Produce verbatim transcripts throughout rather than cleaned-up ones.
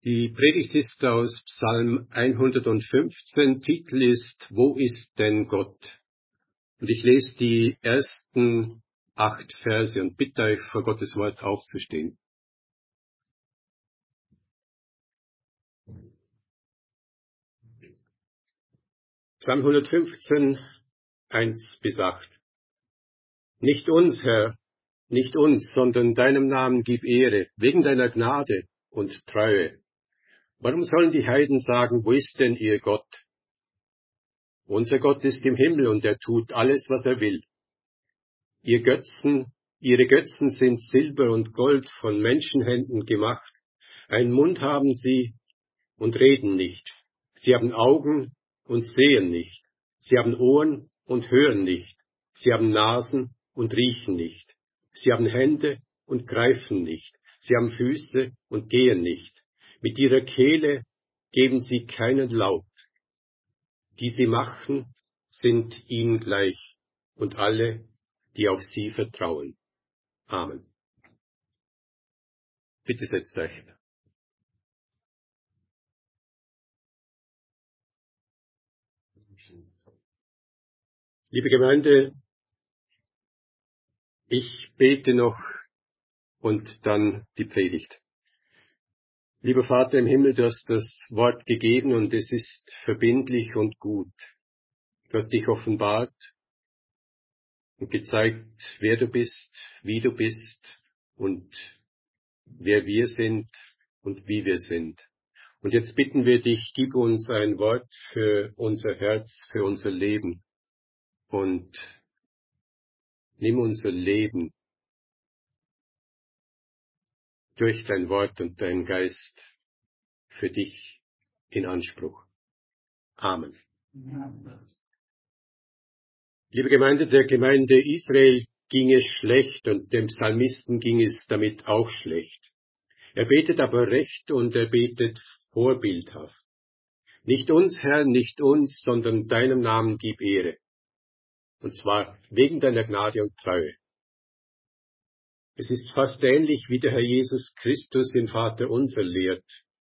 Die Predigt ist aus Psalm hundertfünfzehn, Titel ist Wo ist denn Gott? Und ich lese die ersten acht Verse und bitte euch, vor Gottes Wort aufzustehen. Psalm hundertfünfzehn, eins bis acht. Nicht uns, Herr, nicht uns, sondern deinem Namen gib Ehre, wegen deiner Gnade und Treue. Warum sollen die Heiden sagen, wo ist denn ihr Gott? Unser Gott ist im Himmel und er tut alles, was er will. Ihr Götzen, ihre Götzen sind Silber und Gold von Menschenhänden gemacht. Einen Mund haben sie und reden nicht. Sie haben Augen und sehen nicht. Sie haben Ohren und hören nicht. Sie haben Nasen und riechen nicht. Sie haben Hände und greifen nicht. Sie haben Füße und gehen nicht. Mit ihrer Kehle geben sie keinen Laut. Die sie machen, sind ihnen gleich und alle, die auf sie vertrauen. Amen. Bitte setzt euch. Liebe Gemeinde, ich bete noch und dann die Predigt. Lieber Vater im Himmel, du hast das Wort gegeben und es ist verbindlich und gut. Du hast dich offenbart und gezeigt, wer du bist, wie du bist und wer wir sind und wie wir sind. Und jetzt bitten wir dich, gib uns ein Wort für unser Herz, für unser Leben und nimm unser Leben durch dein Wort und dein Geist für dich in Anspruch. Amen. Liebe Gemeinde, der Gemeinde Israel ging es schlecht und dem Psalmisten ging es damit auch schlecht. Er betet aber recht und er betet vorbildhaft. Nicht uns, Herr, nicht uns, sondern deinem Namen gib Ehre. Und zwar wegen deiner Gnade und Treue. Es ist fast ähnlich, wie der Herr Jesus Christus im Vater unser lehrt.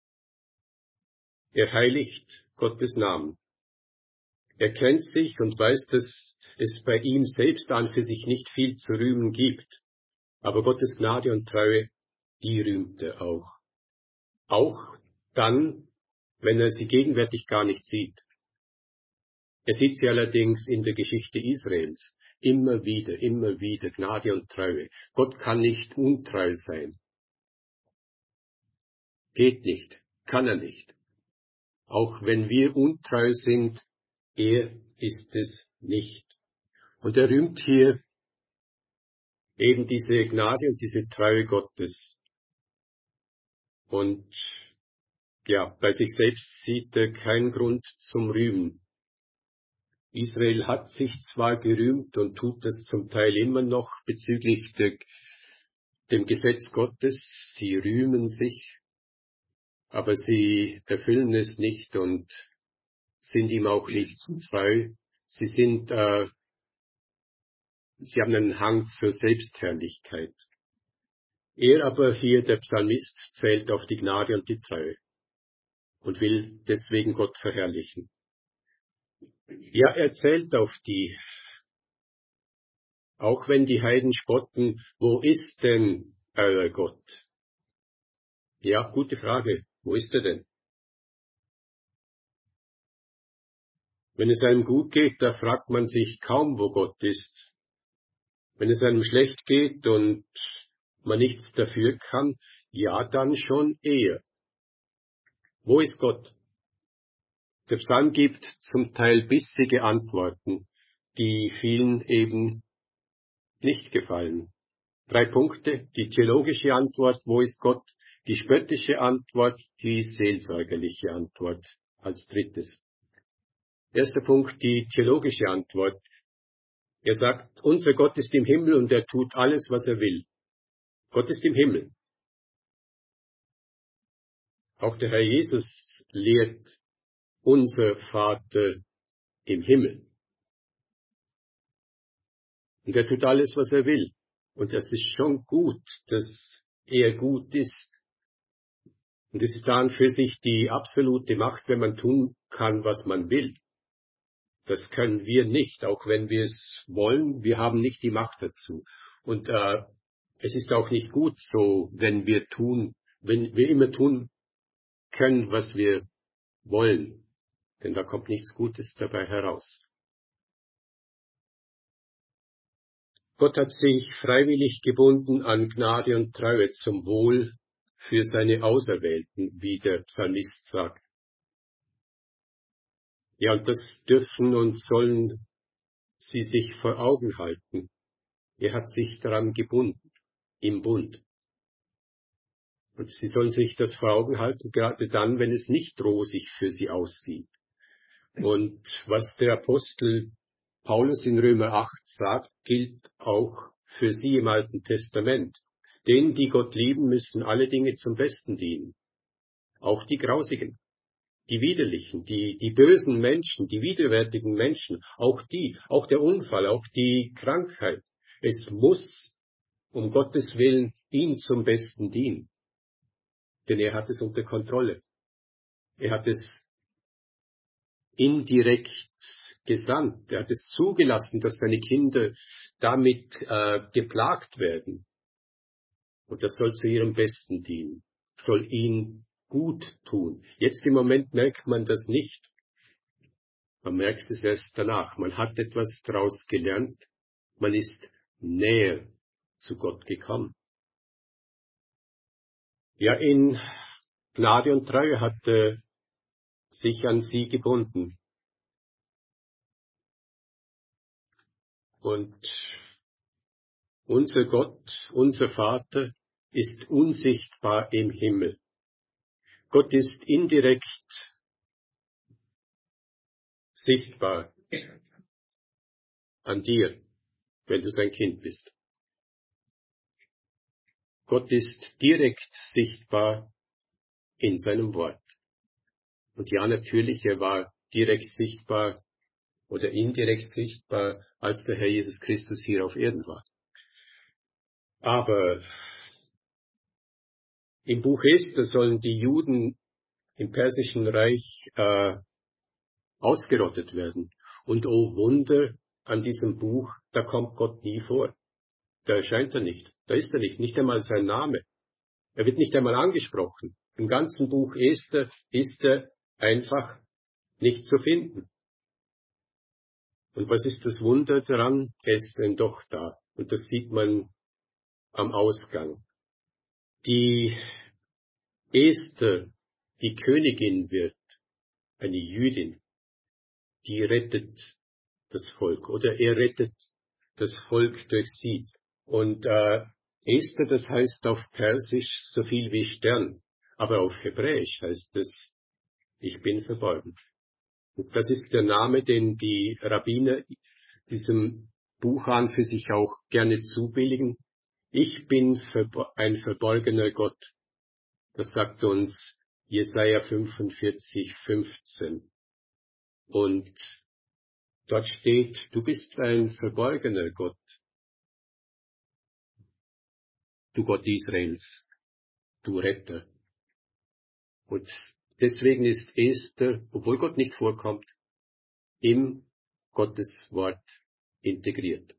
Er heiligt Gottes Namen. Er kennt sich und weiß, dass es bei ihm selbst an für sich nicht viel zu rühmen gibt. Aber Gottes Gnade und Treue, die rühmt er auch. Auch dann, wenn er sie gegenwärtig gar nicht sieht. Er sieht sie allerdings in der Geschichte Israels. Immer wieder, immer wieder Gnade und Treue. Gott kann nicht untreu sein. Geht nicht, kann er nicht. Auch wenn wir untreu sind, er ist es nicht. Und er rühmt hier eben diese Gnade und diese Treue Gottes. Und ja, bei sich selbst sieht er keinen Grund zum Rühmen. Israel hat sich zwar gerühmt und tut es zum Teil immer noch bezüglich der, dem Gesetz Gottes, sie rühmen sich, aber sie erfüllen es nicht und sind ihm auch nicht treu. Sie sind, äh, sie haben einen Hang zur Selbstherrlichkeit. Er aber hier, der Psalmist, zählt auf die Gnade und die Treue und will deswegen Gott verherrlichen. Ja, er zählt auf die, auch wenn die Heiden spotten, wo ist denn euer Gott? Ja, gute Frage. Wo ist er denn? Wenn es einem gut geht, da fragt man sich kaum, wo Gott ist. Wenn es einem schlecht geht und man nichts dafür kann, ja, dann schon eher. Wo ist Gott? Der Psalm gibt zum Teil bissige Antworten, die vielen eben nicht gefallen. Drei Punkte, die theologische Antwort, wo ist Gott? Die spöttische Antwort, die seelsorgerliche Antwort als drittes. Erster Punkt, die theologische Antwort. Er sagt, unser Gott ist im Himmel und er tut alles, was er will. Gott ist im Himmel. Auch der Herr Jesus lehrt, unser Vater im Himmel. Und er tut alles, was er will. Und das ist schon gut, dass er gut ist. Und es ist dann für sich die absolute Macht, wenn man tun kann, was man will. Das können wir nicht, auch wenn wir es wollen. Wir haben nicht die Macht dazu. Und äh, es ist auch nicht gut so, wenn wir tun, wenn wir immer tun können, was wir wollen. Denn da kommt nichts Gutes dabei heraus. Gott hat sich freiwillig gebunden an Gnade und Treue zum Wohl für seine Auserwählten, wie der Psalmist sagt. Ja, und das dürfen und sollen sie sich vor Augen halten. Er hat sich daran gebunden, im Bund. Und sie sollen sich das vor Augen halten, gerade dann, wenn es nicht rosig für sie aussieht. Und was der Apostel Paulus in Römer acht sagt, gilt auch für sie im Alten Testament. Denen, die Gott lieben, müssen alle Dinge zum Besten dienen. Auch die Grausigen, die Widerlichen, die, die bösen Menschen, die widerwärtigen Menschen, auch die, auch der Unfall, auch die Krankheit. Es muss um Gottes Willen ihn zum Besten dienen. Denn er hat es unter Kontrolle. Er hat es indirekt gesandt. Er hat es zugelassen, dass seine Kinder damit äh, geplagt werden. Und das soll zu ihrem Besten dienen, soll ihnen gut tun. Jetzt im Moment merkt man das nicht. Man merkt es erst danach. Man hat etwas daraus gelernt. Man ist näher zu Gott gekommen. Ja, in Gnade und Treue hat er sich an sie gebunden. Und unser Gott, unser Vater, ist unsichtbar im Himmel. Gott ist indirekt sichtbar an dir, wenn du sein Kind bist. Gott ist direkt sichtbar in seinem Wort. Und ja, natürlich, er war direkt sichtbar oder indirekt sichtbar, als der Herr Jesus Christus hier auf Erden war. Aber im Buch Esther sollen die Juden im Persischen Reich äh, ausgerottet werden. Und oh Wunder an diesem Buch, da kommt Gott nie vor. Da erscheint er nicht. Da ist er nicht. Nicht einmal sein Name. Er wird nicht einmal angesprochen. Im ganzen Buch Esther ist er einfach nicht zu finden. Und was ist das Wunder daran? Er ist denn doch da. Und das sieht man am Ausgang. Die Esther, die Königin wird, eine Jüdin, die rettet das Volk oder er rettet das Volk durch sie. Und äh, Esther, das heißt auf Persisch so viel wie Stern, aber auf Hebräisch heißt es, ich bin verborgen. Und das ist der Name, den die Rabbiner diesem Buch an für sich auch gerne zubilligen. Ich bin verbo- ein verborgener Gott. Das sagt uns Jesaja fünfundvierzig, fünfzehn. Und dort steht, du bist ein verborgener Gott, du Gott Israels, du Retter. Und deswegen ist Esther, obwohl Gott nicht vorkommt, im Gottes Wort integriert.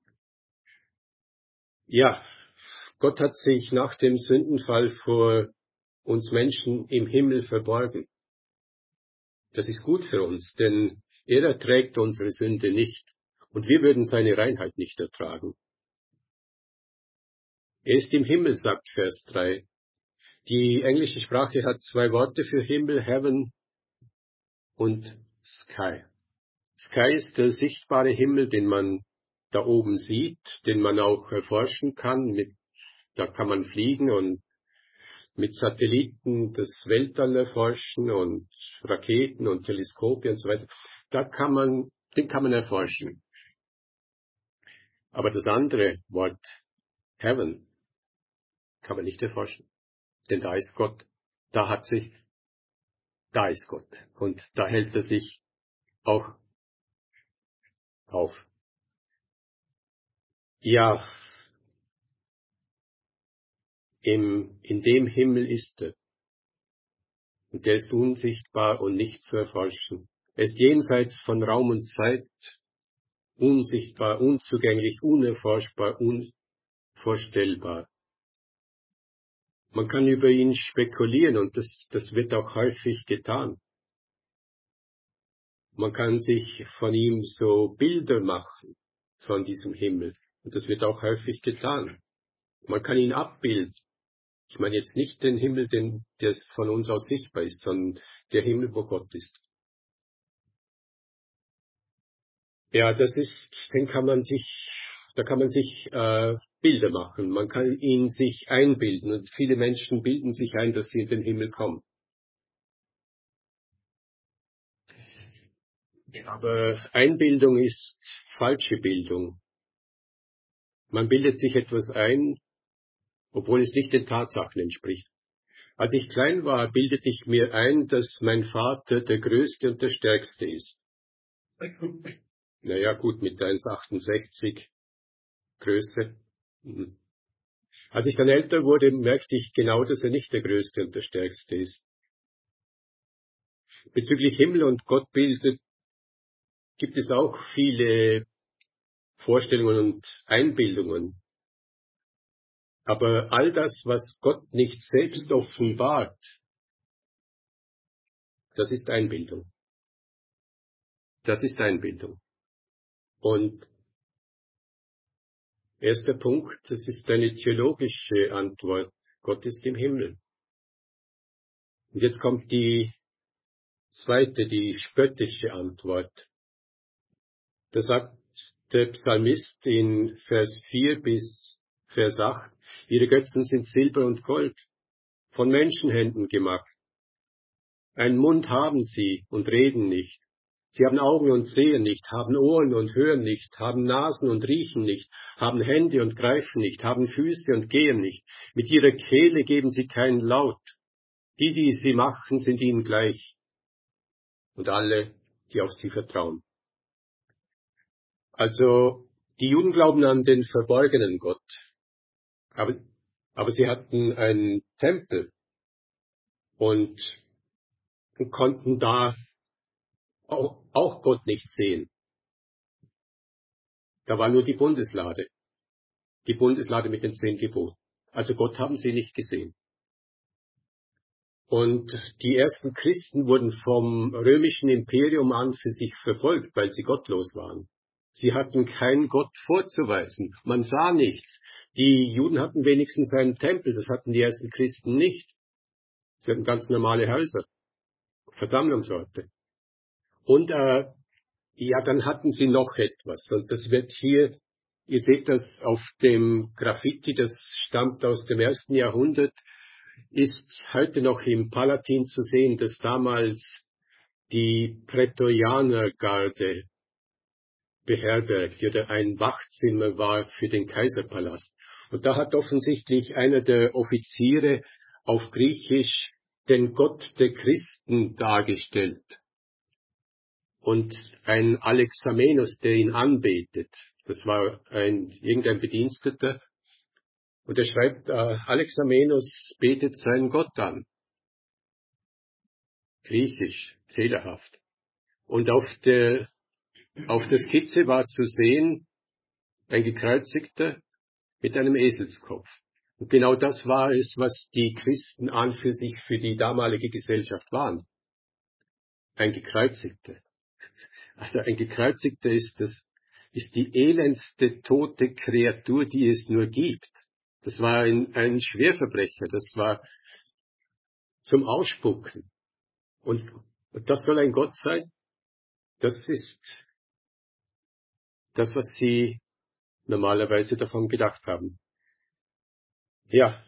Ja, Gott hat sich nach dem Sündenfall vor uns Menschen im Himmel verborgen. Das ist gut für uns, denn er erträgt unsere Sünde nicht und wir würden seine Reinheit nicht ertragen. Er ist im Himmel, sagt Vers drei. Die englische Sprache hat zwei Worte für Himmel, Heaven und Sky. Sky ist der sichtbare Himmel, den man da oben sieht, den man auch erforschen kann. Mit, da kann man fliegen und mit Satelliten das Weltall erforschen und Raketen und Teleskope und so weiter. Da kann man, den kann man erforschen. Aber das andere Wort, Heaven, kann man nicht erforschen. Denn da ist Gott. Da hat sich, da ist Gott. Und da hält er sich auch auf. Ja, im, in dem Himmel ist er. Und der ist unsichtbar und nicht zu erforschen. Er ist jenseits von Raum und Zeit, unsichtbar, unzugänglich, unerforschbar, unvorstellbar. Man kann über ihn spekulieren und das, das wird auch häufig getan. Man kann sich von ihm so Bilder machen, von diesem Himmel. Und das wird auch häufig getan. Man kann ihn abbilden. Ich meine jetzt nicht den Himmel, den, der von uns aus sichtbar ist, sondern der Himmel, wo Gott ist. Ja, das ist, den kann man sich, da kann man sich äh, Bilder machen. Man kann ihn sich einbilden. Und viele Menschen bilden sich ein, dass sie in den Himmel kommen. Aber Einbildung ist falsche Bildung. Man bildet sich etwas ein, obwohl es nicht den Tatsachen entspricht. Als ich klein war, bildete ich mir ein, dass mein Vater der Größte und der Stärkste ist. Naja, gut, mit eins Komma achtundsechzig Größe. Mhm. Als ich dann älter wurde, merkte ich genau, dass er nicht der Größte und der Stärkste ist. Bezüglich Himmel und Gottbilder gibt es auch viele Vorstellungen und Einbildungen. Aber all das, was Gott nicht selbst offenbart, das ist Einbildung. Das ist Einbildung. Und erster Punkt, das ist eine theologische Antwort. Gott ist im Himmel. Und jetzt kommt die zweite, die spöttische Antwort. Da sagt der Psalmist in Vers vier bis Vers acht, ihre Götzen sind Silber und Gold, von Menschenhänden gemacht. Einen Mund haben sie und reden nicht. Sie haben Augen und sehen nicht, haben Ohren und hören nicht, haben Nasen und riechen nicht, haben Hände und greifen nicht, haben Füße und gehen nicht. Mit ihrer Kehle geben sie keinen Laut. Die, die sie machen, sind ihnen gleich. Und alle, die auf sie vertrauen. Also, die Juden glauben an den verborgenen Gott. Aber, aber sie hatten einen Tempel und konnten da auch, auch Gott nicht sehen. Da war nur die Bundeslade. Die Bundeslade mit den zehn Geboten. Also Gott haben sie nicht gesehen. Und die ersten Christen wurden vom römischen Imperium an für sich verfolgt, weil sie gottlos waren. Sie hatten keinen Gott vorzuweisen. Man sah nichts. Die Juden hatten wenigstens einen Tempel, das hatten die ersten Christen nicht. Sie hatten ganz normale Häuser, Versammlungsorte. Und äh, ja, dann hatten sie noch etwas. Und das wird hier, ihr seht das auf dem Graffiti, das stammt aus dem ersten Jahrhundert, ist heute noch im Palatin zu sehen, dass damals die Prätorianergarde beherbergt oder ein Wachzimmer war für den Kaiserpalast. Und da hat offensichtlich einer der Offiziere auf Griechisch den Gott der Christen dargestellt. Und ein Alexamenos, der ihn anbetet. Das war ein, irgendein Bediensteter. Und er schreibt, äh, Alexamenos betet seinen Gott an. Griechisch, fehlerhaft. Und auf der, auf der Skizze war zu sehen, ein Gekreuzigter mit einem Eselskopf. Und genau das war es, was die Christen an für sich für die damalige Gesellschaft waren. Ein Gekreuzigter. Also ein Gekreuzigter ist das, ist die elendste tote Kreatur, die es nur gibt. Das war ein, ein Schwerverbrecher, das war zum Ausspucken. Und, und das soll ein Gott sein? Das ist das, was sie normalerweise davon gedacht haben. Ja,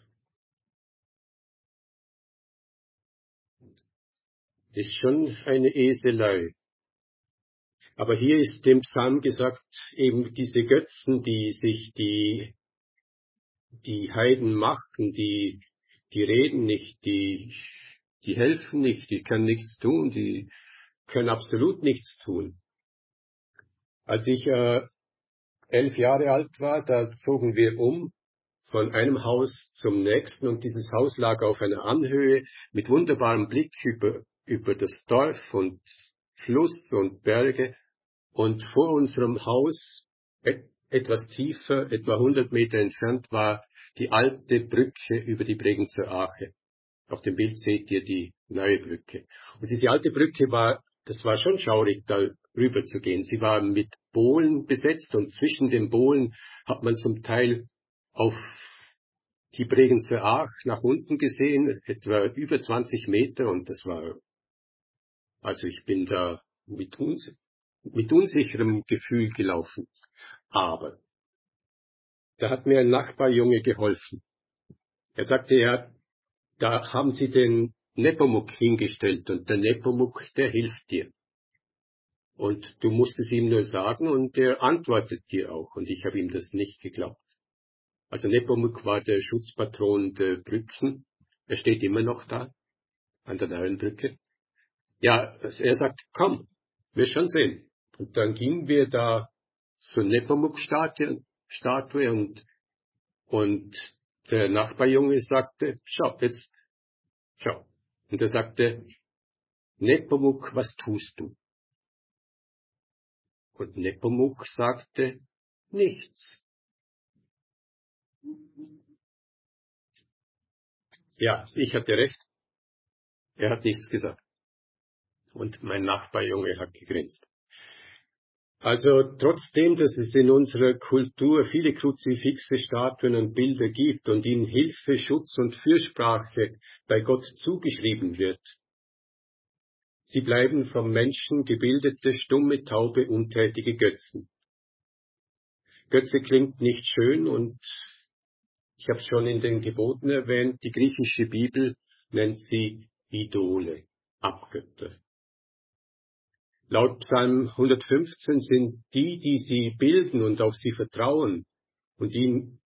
ist schon eine Eselei. Aber hier ist dem Psalm gesagt, eben diese Götzen, die sich die, die Heiden machen, die, die reden nicht, die, die helfen nicht, die können nichts tun, die können absolut nichts tun. Als ich äh, elf Jahre alt war, da zogen wir um von einem Haus zum nächsten und dieses Haus lag auf einer Anhöhe mit wunderbarem Blick über, über das Dorf und Fluss und Berge. Und vor unserem Haus, et, etwas tiefer, etwa hundert Meter entfernt, war die alte Brücke über die Bregenzer Ache. Auf dem Bild seht ihr die neue Brücke. Und diese alte Brücke war, das war schon schaurig, da rüber zu gehen. Sie war mit Bohlen besetzt und zwischen den Bohlen hat man zum Teil auf die Bregenzer Ach nach unten gesehen, etwa über zwanzig Meter, und das war, also ich bin da mit, uns, mit unsicherem Gefühl gelaufen. Aber da hat mir ein Nachbarjunge geholfen. Er sagte, ja, da haben sie den Nepomuk hingestellt und der Nepomuk, der hilft dir. Und du musst es ihm nur sagen und er antwortet dir auch. Und ich habe ihm das nicht geglaubt. Also Nepomuk war der Schutzpatron der Brücken. Er steht immer noch da, an der neuen Brücke. Ja, er sagt, komm, wir schon sehen. Und dann gingen wir da zur Nepomuk-Statue Statue und, und der Nachbarjunge sagte, schau, jetzt, schau. Und er sagte, Nepomuk, was tust du? Und Nepomuk sagte, nichts. Ja, ich hatte recht. Er hat nichts gesagt. Und mein Nachbarjunge hat gegrinst. Also trotzdem, dass es in unserer Kultur viele Kruzifixe, Statuen und Bilder gibt und ihnen Hilfe, Schutz und Fürsprache bei Gott zugeschrieben wird, sie bleiben vom Menschen gebildete, stumme, taube, untätige Götzen. Götze klingt nicht schön und ich habe es schon in den Geboten erwähnt, die griechische Bibel nennt sie Idole, Abgötter. Laut Psalm hundertfünfzehn sind die, die sie bilden und auf sie vertrauen, und ihnen,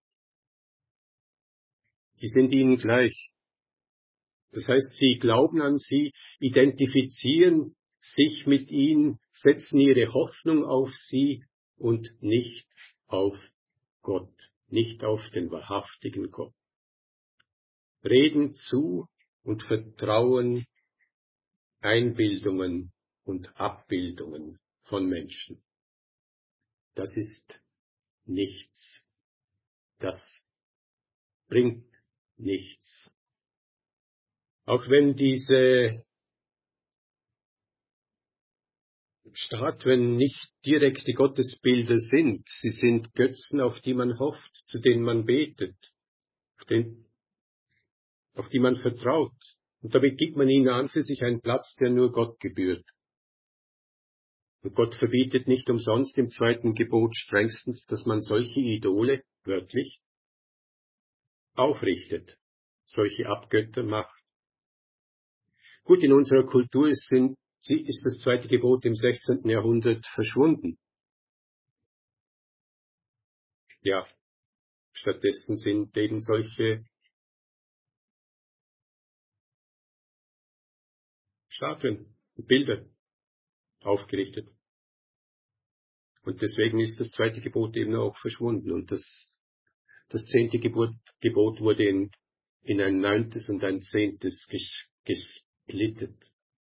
die sind ihnen gleich. Das heißt, sie glauben an sie, identifizieren sich mit ihnen, setzen ihre Hoffnung auf sie und nicht auf Gott, nicht auf den wahrhaftigen Gott. Reden zu und vertrauen Einbildungen und Abbildungen von Menschen. Das ist nichts. Das bringt nichts. Auch wenn diese Statuen nicht direkte Gottesbilder sind, sie sind Götzen, auf die man hofft, zu denen man betet, auf, den, auf die man vertraut. Und damit gibt man ihnen an für sich einen Platz, der nur Gott gebührt. Und Gott verbietet nicht umsonst im zweiten Gebot strengstens, dass man solche Idole, wörtlich, aufrichtet, solche Abgötter macht. Gut, in unserer Kultur ist, sind, ist das zweite Gebot im sechzehnten Jahrhundert verschwunden. Ja, stattdessen sind eben solche Statuen, Bilder aufgerichtet. Und deswegen ist das zweite Gebot eben auch verschwunden. Und das, das zehnte Gebot, Gebot wurde in, in ein neuntes und ein zehntes ges, gesplittet.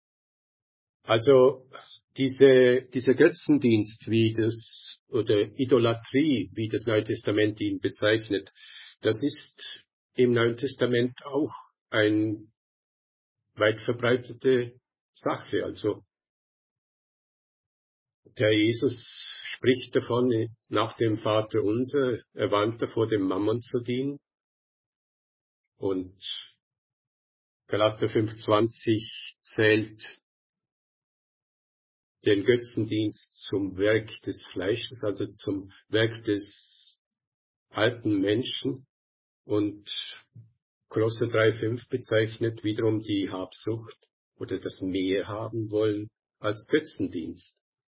Also diese, dieser Götzendienst, wie das, oder Idolatrie, wie das Neue Testament ihn bezeichnet, das ist im Neuen Testament auch eine weit verbreitete Sache. Also der Jesus spricht davon, nach dem Vater unser, er warnt davor, dem Mammon zu dienen. Und Galater fünf zwanzig zählt den Götzendienst zum Werk des Fleisches, also zum Werk des alten Menschen. Und Kolosser drei fünf bezeichnet wiederum die Habsucht oder das Mehr haben wollen als Götzendienst.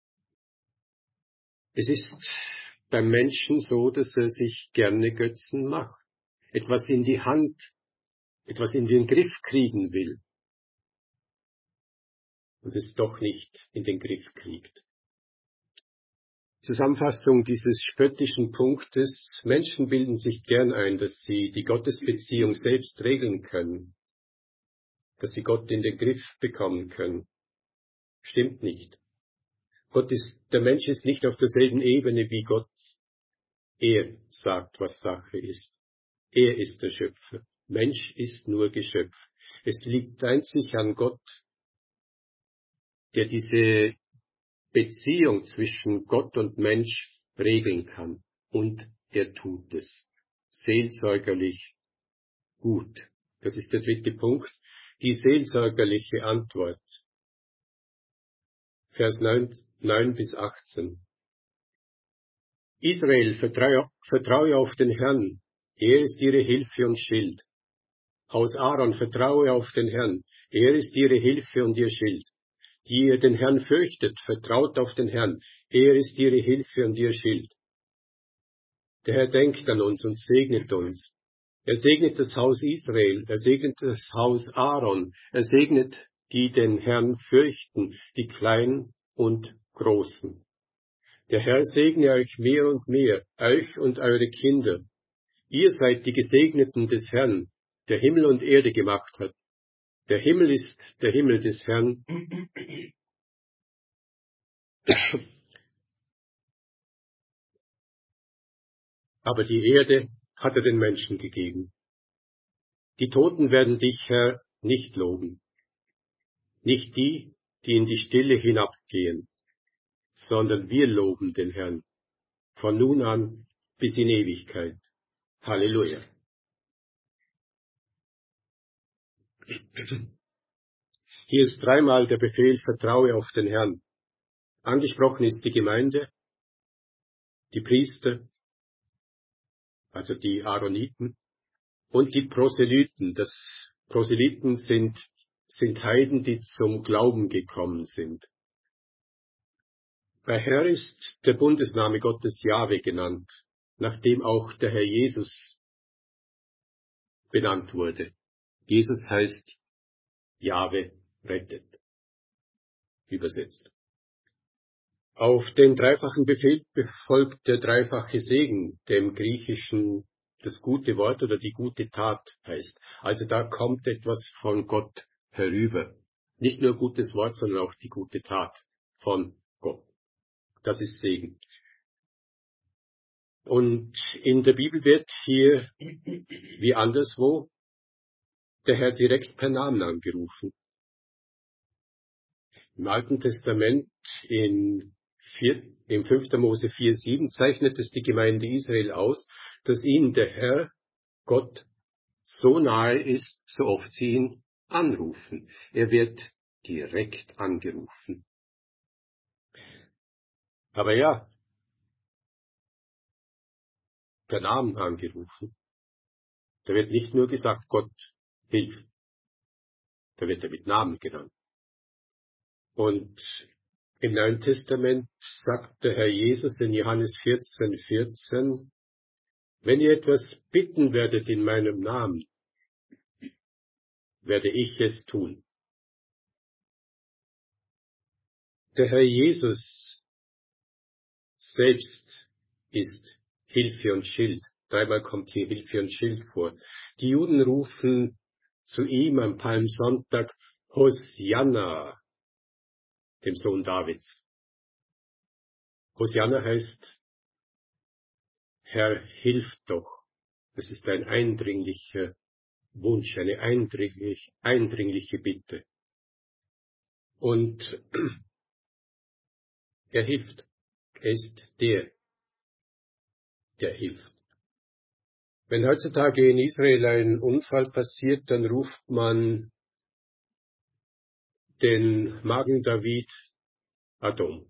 Es ist beim Menschen so, dass er sich gerne Götzen macht, etwas in die Hand, etwas in den Griff kriegen will und es doch nicht in den Griff kriegt. Zusammenfassung dieses spöttischen Punktes: Menschen bilden sich gern ein, dass sie die Gottesbeziehung selbst regeln können, dass sie Gott in den Griff bekommen können. Stimmt nicht. Gott ist, der Mensch ist nicht auf derselben Ebene wie Gott. Er sagt, was Sache ist. Er ist der Schöpfer. Mensch ist nur Geschöpf. Es liegt einzig an Gott, der diese Beziehung zwischen Gott und Mensch regeln kann. Und er tut es. Seelsorgerlich gut. Das ist der dritte Punkt. Die seelsorgerliche Antwort. Vers neun bis achtzehn. Israel, vertraue, vertraue auf den Herrn. Er ist ihre Hilfe und Schild. Haus Aaron, vertraue auf den Herrn. Er ist ihre Hilfe und ihr Schild. Die ihr den Herrn fürchtet, vertraut auf den Herrn. Er ist ihre Hilfe und ihr Schild. Der Herr denkt an uns und segnet uns. Er segnet das Haus Israel. Er segnet das Haus Aaron. Er segnet die den Herrn fürchten, die Kleinen und Großen. Der Herr segne euch mehr und mehr, euch und eure Kinder. Ihr seid die Gesegneten des Herrn, der Himmel und Erde gemacht hat. Der Himmel ist der Himmel des Herrn. Aber die Erde hat er den Menschen gegeben. Die Toten werden dich, Herr, nicht loben. Nicht die, die in die Stille hinabgehen, sondern wir loben den Herrn. Von nun an bis in Ewigkeit. Halleluja. Hier ist dreimal der Befehl, vertraue auf den Herrn. Angesprochen ist die Gemeinde, die Priester, also die Aaroniten, und die Proselyten. Das Proselyten sind, sind Heiden, die zum Glauben gekommen sind. Bei Herr ist der Bundesname Gottes Jahwe genannt, nachdem auch der Herr Jesus benannt wurde. Jesus heißt Jahwe rettet, übersetzt. Auf den dreifachen Befehl folgt der dreifache Segen, der im Griechischen das gute Wort oder die gute Tat heißt. Also da kommt etwas von Gott herüber. Nicht nur gutes Wort, sondern auch die gute Tat von Gott. Das ist Segen. Und in der Bibel wird hier, wie anderswo, der Herr direkt per Namen angerufen. Im Alten Testament, in vier, im fünften Mose vier sieben, zeichnet es die Gemeinde Israel aus, dass ihnen der Herr, Gott, so nahe ist, so oft sie ihn anrufen. Er wird direkt angerufen. Aber ja, per Namen angerufen. Da wird nicht nur gesagt, Gott hilft. Da wird er mit Namen genannt. Und im Neuen Testament sagt der Herr Jesus in Johannes vierzehn vierzehn, wenn ihr etwas bitten werdet in meinem Namen, werde ich es tun. Der Herr Jesus selbst ist Hilfe und Schild. Dreimal kommt hier Hilfe und Schild vor. Die Juden rufen zu ihm am Palmsonntag Hosianna, dem Sohn Davids. Hosianna heißt, Herr, hilf doch. Das ist ein eindringlicher Wunsch, eine eindringlich, eindringliche Bitte. Und er hilft. Er ist der, der hilft. Wenn heutzutage in Israel ein Unfall passiert, dann ruft man den Magen David Adom.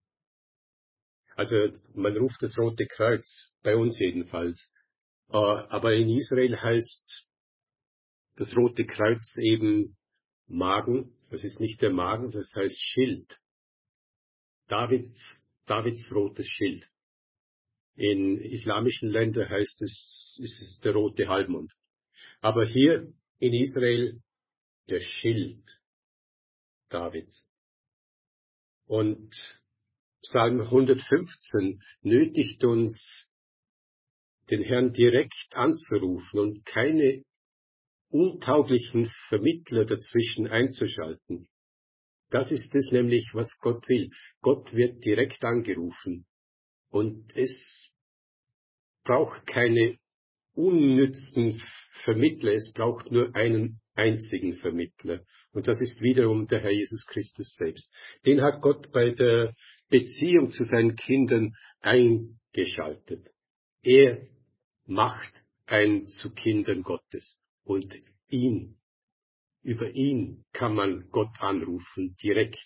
Also man ruft das Rote Kreuz, bei uns jedenfalls. Aber in Israel heißt das Rote Kreuz eben Magen. Das ist nicht der Magen, das heißt Schild. Davids, Davids rotes Schild. In islamischen Ländern heißt es, ist es der rote Halbmond. Aber hier in Israel der Schild Davids. Und Psalm hundertfünfzehn nötigt uns, den Herrn direkt anzurufen und keine untauglichen Vermittler dazwischen einzuschalten. Das ist es nämlich, was Gott will. Gott wird direkt angerufen. Und es braucht keine unnützen Vermittler, es braucht nur einen einzigen Vermittler. Und das ist wiederum der Herr Jesus Christus selbst. Den hat Gott bei der Beziehung zu seinen Kindern eingeschaltet. Er macht einen zu Kindern Gottes. Und ihn, über ihn kann man Gott anrufen, direkt.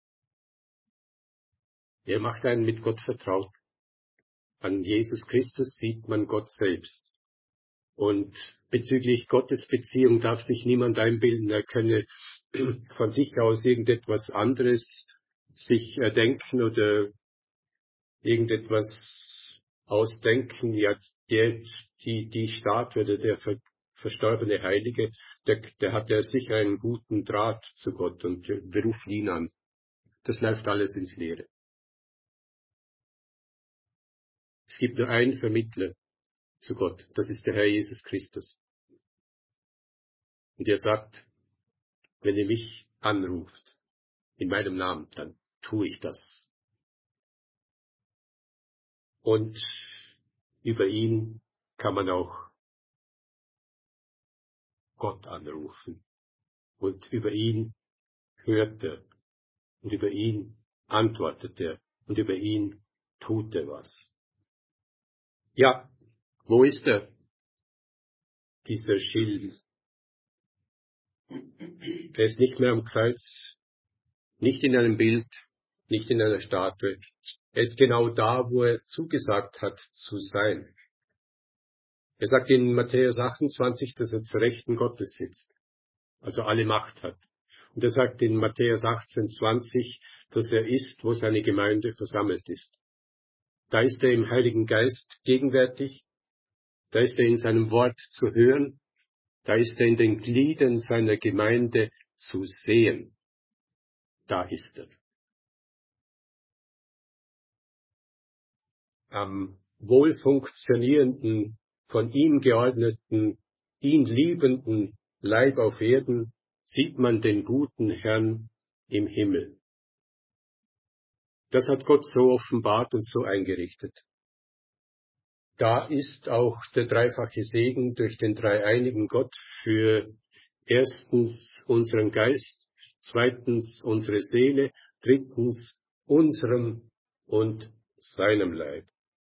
Er macht einen mit Gott vertraut. An Jesus Christus sieht man Gott selbst. Und bezüglich Gottes Beziehung darf sich niemand einbilden, er könne von sich aus irgendetwas anderes sich erdenken oder irgendetwas ausdenken. Ja, der, die, die Statue oder der ver, verstorbene Heilige, der, der hat ja sicher einen guten Draht zu Gott und wir rufen ihn an. Das läuft alles ins Leere. Es gibt nur einen Vermittler zu Gott, das ist der Herr Jesus Christus. Und er sagt, wenn ihr mich anruft, in meinem Namen, dann tue ich das. Und über ihn kann man auch Gott anrufen. Und über ihn hört er. Und über ihn antwortet er. Und über ihn tut er was. Ja, wo ist er, dieser Schild? Er ist nicht mehr am Kreuz, nicht in einem Bild, nicht in einer Statue. Er ist genau da, wo er zugesagt hat zu sein. Er sagt in Matthäus achtundzwanzig, dass er zur Rechten Gottes sitzt, also alle Macht hat. Und er sagt in Matthäus achtzehn zwanzig, dass er ist, wo seine Gemeinde versammelt ist. Da ist er im Heiligen Geist gegenwärtig, da ist er in seinem Wort zu hören, da ist er in den Gliedern seiner Gemeinde zu sehen. Da ist er. Am wohl funktionierenden, von ihm geordneten, ihn liebenden Leib auf Erden sieht man den guten Herrn im Himmel. Das hat Gott so offenbart und so eingerichtet. Da ist auch der dreifache Segen durch den dreieinigen Gott für erstens unseren Geist, zweitens unsere Seele, drittens unserem und seinem Leib.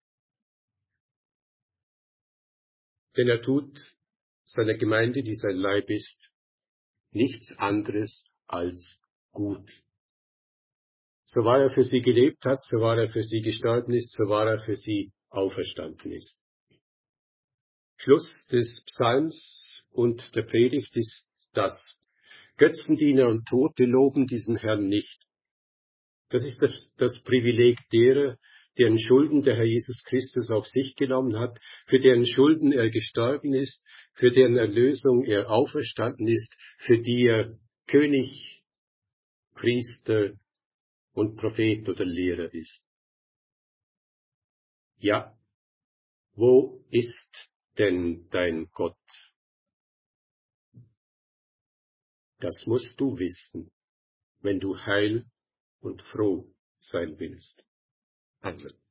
Denn er tut seiner Gemeinde, die sein Leib ist, nichts anderes als gut. So wahr er für sie gelebt hat, so wahr er für sie gestorben ist, so wahr er für sie auferstanden ist. Schluss des Psalms und der Predigt ist das: Götzendiener und Tote loben diesen Herrn nicht. Das ist das, das Privileg derer, deren Schulden der Herr Jesus Christus auf sich genommen hat, für deren Schulden er gestorben ist, für deren Erlösung er auferstanden ist, für die er König, Priester und Prophet oder Lehrer ist. Ja, wo ist denn dein Gott? Das musst du wissen, wenn du heil und froh sein willst. Amen.